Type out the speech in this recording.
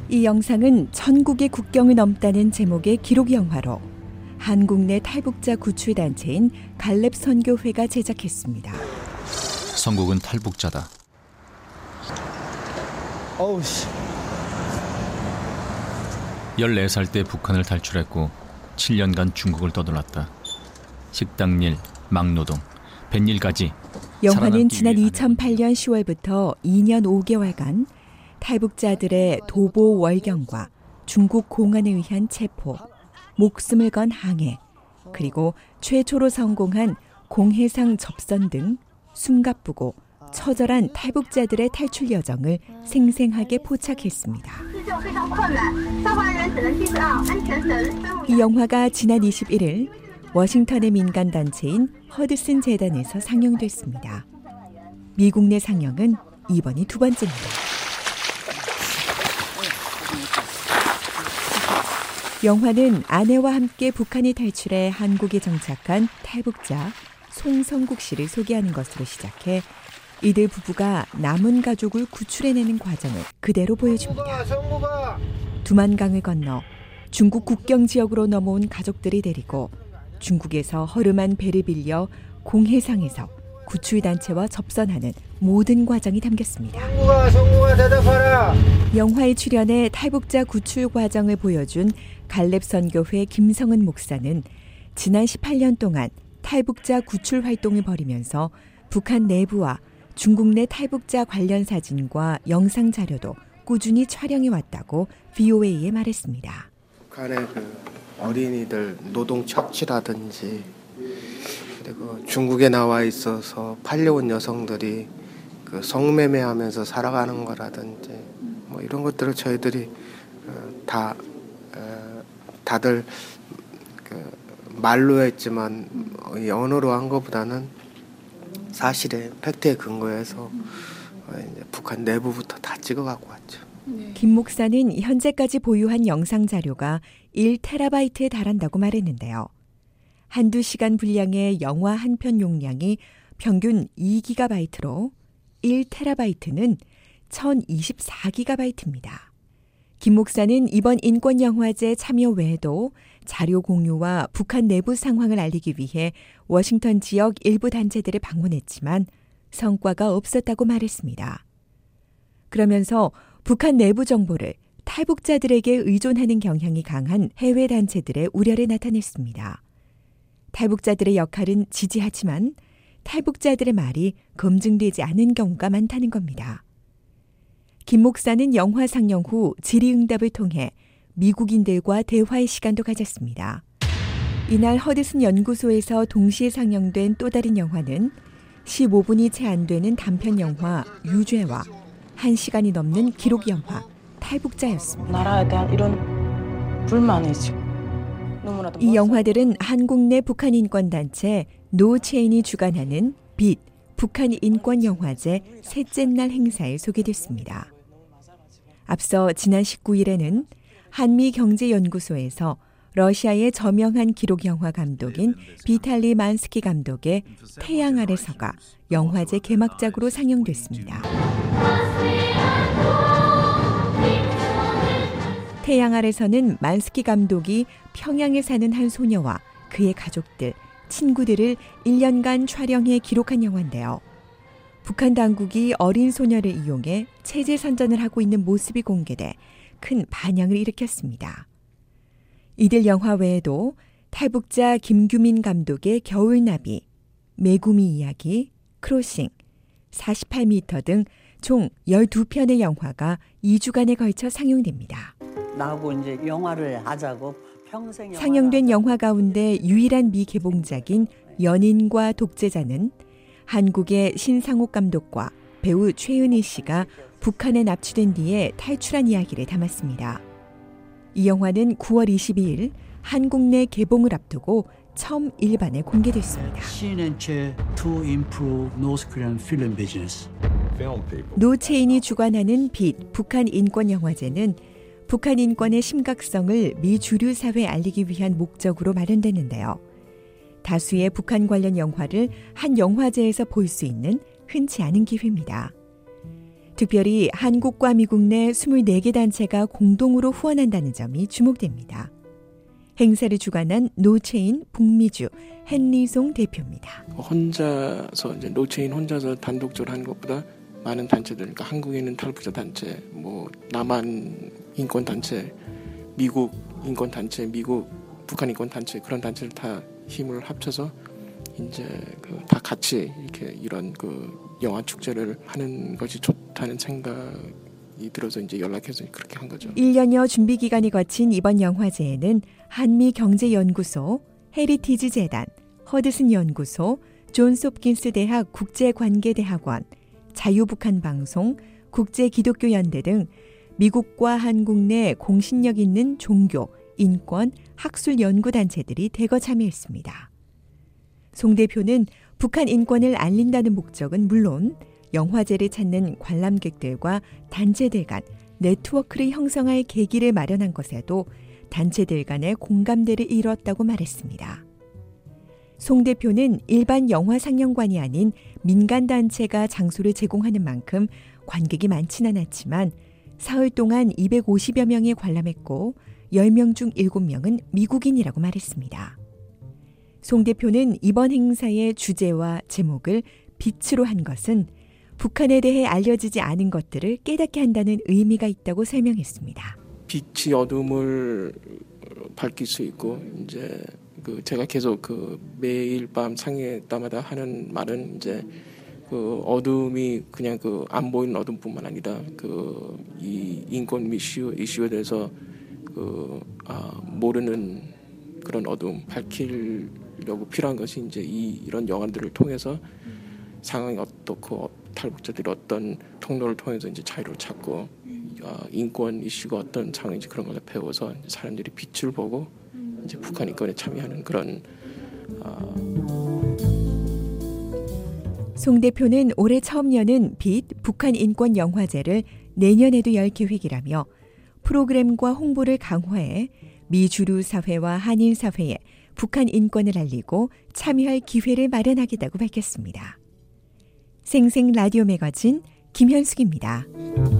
이 영상은 천국의 국경을 넘다는 제목의 기록 영화로 한국 내 탈북자 구출 단체인 갈렙 선교회가 제작했습니다. 선국은 탈북자다. 어우씨. 14살 때 북한을 탈출했고 7년간 중국을 떠돌았다. 식당 일, 막노동, 뱃일까지. 영화는 지난 2008년 10월부터 2년 5개월간 탈북자들의 도보 월경과 중국 공안에 의한 체포, 목숨을 건 항해, 그리고 최초로 성공한 공해상 접선 등 숨가쁘고 처절한 탈북자들의 탈출 여정을 생생하게 포착했습니다. 이 영화가 지난 21일 워싱턴의 민간단체인 허드슨 재단에서 상영됐습니다. 미국 내 상영은 이번이 두 번째입니다. 영화는 아내와 함께 북한에 탈출해 한국에 정착한 탈북자 송성국 씨를 소개하는 것으로 시작해 이들 부부가 남은 가족을 구출해내는 과정을 그대로 보여줍니다. 두만강을 건너 중국 국경 지역으로 넘어온 가족들이 데리고 중국에서 허름한 배를 빌려 공해상에서 구출단체와 접선하는 모든 과정이 담겼습니다. 성국아 대답하라. 영화에 출연해 탈북자 구출 과정을 보여준 갈렙 선교회 김성은 목사는 지난 18년 동안 탈북자 구출 활동을 벌이면서 북한 내부와 중국 내 탈북자 관련 사진과 영상 자료도 꾸준히 촬영해 왔다고 VOA에 말했습니다. 북한의 어린이들 노동 착취라든지 그리고 중국에 나와 있어서 팔려온 여성들이 성매매하면서 살아가는 거라든지 뭐 이런 것들을 저희들이 다들 말로 했지만 언어로 한 것보다는 사실에 팩트에 근거해서 이제 북한 내부부터 다 찍어갖고 왔죠. 김 목사는 현재까지 보유한 영상 자료가 1테라바이트에 달한다고 말했는데요. 한두 시간 분량의 영화 한 편 용량이 평균 2기가바이트로 1테라바이트는 1024기가바이트입니다. 김 목사는 이번 인권영화제 참여 외에도 자료 공유와 북한 내부 상황을 알리기 위해 워싱턴 지역 일부 단체들을 방문했지만 성과가 없었다고 말했습니다. 그러면서 북한 내부 정보를 탈북자들에게 의존하는 경향이 강한 해외 단체들의 우려를 나타냈습니다. 탈북자들의 역할은 지지하지만 탈북자들의 말이 검증되지 않은 경우가 많다는 겁니다. 김 목사는 영화 상영 후 질의응답을 통해 미국인들과 대화의 시간도 가졌습니다. 이날 허드슨 연구소에서 동시에 상영된 또 다른 영화는 15분이 채 안 되는 단편 영화 유죄와 1시간이 넘는 기록 영화 탈북자였습니다. 나라에 대한 이런 불만이지. 이 영화들은 한국 내 북한 인권단체 노체인이 주관하는 빛 북한 인권영화제 셋째 날 행사에 소개됐습니다. 앞서 지난 19일에는 한미경제연구소에서 러시아의 저명한 기록영화 감독인 비탈리 만스키 감독의 태양 아래서가 영화제 개막작으로 상영됐습니다. 태양 아래서는 만스키 감독이 평양에 사는 한 소녀와 그의 가족들, 친구들을 1년간 촬영해 기록한 영화인데요. 북한 당국이 어린 소녀를 이용해 체제 선전을 하고 있는 모습이 공개돼 큰 반향을 일으켰습니다. 이들 영화 외에도 탈북자 김규민 감독의 겨울나비, 메구미 이야기, 크로싱, 48m 등 총 12편의 영화가 2주간에 걸쳐 상영됩니다. 나하고 이제 영화를 하자고 평생 상영된 영화 가운데 유일한 미개봉작인 연인과 독재자는 한국의 신상옥 감독과 배우 최은희 씨가 북한에 납치된 뒤에 탈출한 이야기를 담았습니다. 이 영화는 9월 22일 한국 내 개봉을 앞두고 처음 일반에 공개됐습니다. 노체인이 주관하는 빛 북한 인권영화제는 북한 인권의 심각성을 미 주류 사회에 알리기 위한 목적으로 마련되는데요. 다수의 북한 관련 영화를 한 영화제에서 볼 수 있는 흔치 않은 기회입니다. 특별히 한국과 미국 내 24개 단체가 공동으로 후원한다는 점이 주목됩니다. 행사를 주관한 노체인 북미주 헨리송 대표입니다. 혼자서 이제 노체인 혼자서 단독적으로 하는 것보다 많은 단체들, 그러니까 한국에 있는 탈북자 단체, 뭐 남한 인권 단체, 미국 인권 단체, 미국 북한 인권 단체 그런 단체를 다 힘을 합쳐서 이제 다 같이 이렇게 이런 영화 축제를 하는 것이 좋다는 생각이 들어서 이제 연락해서 그렇게 한 거죠. 1년여 준비 기간이 거친 이번 영화제에는 한미경제연구소, 헤리티지 재단, 허드슨 연구소, 존스 홉킨스 대학 국제관계대학원, 자유북한방송, 국제기독교연대 등 미국과 한국 내 공신력 있는 종교, 인권, 학술 연구단체들이 대거 참여했습니다. 송 대표는 북한 인권을 알린다는 목적은 물론 영화제를 찾는 관람객들과 단체들 간 네트워크를 형성할 계기를 마련한 것에도 단체들 간의 공감대를 이뤘다고 말했습니다. 송 대표는 일반 영화 상영관이 아닌 민간단체가 장소를 제공하는 만큼 관객이 많진 않았지만 사흘 동안 250여 명이 관람했고 10명 중 7명은 미국인이라고 말했습니다. 송 대표는 이번 행사의 주제와 제목을 빛으로 한 것은 북한에 대해 알려지지 않은 것들을 깨닫게 한다는 의미가 있다고 설명했습니다. 빛이 어둠을 밝힐 수 있고 이제 제가 계속 매일 밤 상해 때마다 하는 말은 이제 어둠이 그냥 안 보이는 어둠뿐만 아니라 이 인권 이슈에 대해서 모르는 그런 어둠 밝히려고 필요한 것이 이제 이런 영화들을 통해서 상황이 어떻고 탈북자들이 어떤 통로를 통해서 이제 자유를 찾고 인권 이슈가 어떤 상황인지 그런 걸 배워서 사람들이 빛을 보고 이제 북한 인권에 참여하는 그런. 송 대표는 올해 처음 여는 빛 북한 인권 영화제를 내년에도 열 계획이라며 프로그램과 홍보를 강화해 미 주류 사회와 한인 사회에 북한 인권을 알리고 참여할 기회를 마련하겠다고 밝혔습니다. 생생 라디오 매거진 김현숙입니다.